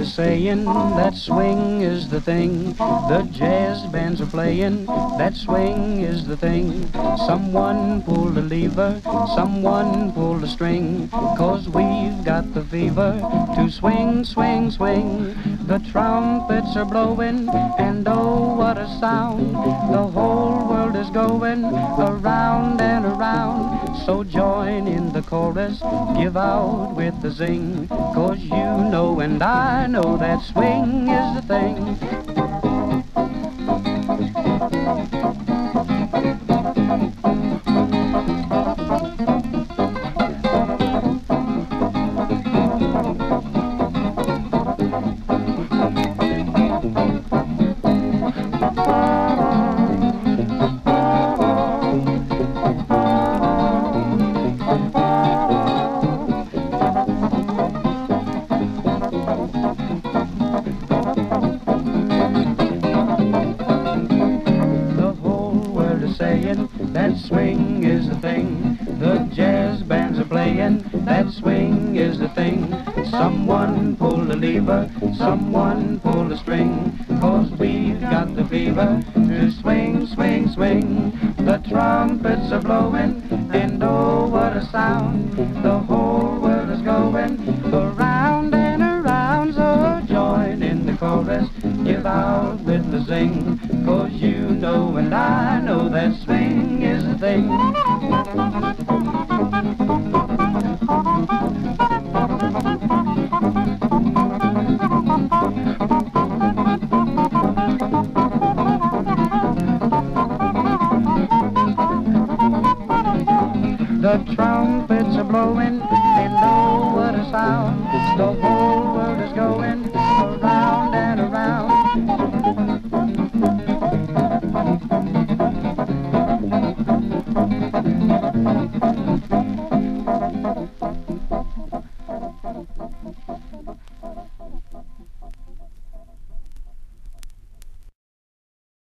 is saying that swing is the thing. The jazz bands are playing that swing is the thing. Someone pull the lever, someone pull the string, 'cause we've got the fever to swing, swing, swing. The trumpets are blowing, and oh, what a sound. The whole world is going around and around. So join in the chorus, give out with the zing, 'cause you know and I know that swing is the thing. That swing is the thing. The jazz bands are playing. That swing is the thing. Someone pull the lever, someone pull the string, 'cause we've got the fever to swing, swing, swing. The trumpets are blowing, and oh, what a sound. The whole world is going around and around. So join in the chorus, give out with the zing, 'cause you know and I know that swing is the thing. The trumpets are blowing, and oh, what a sound. The whole world is going around and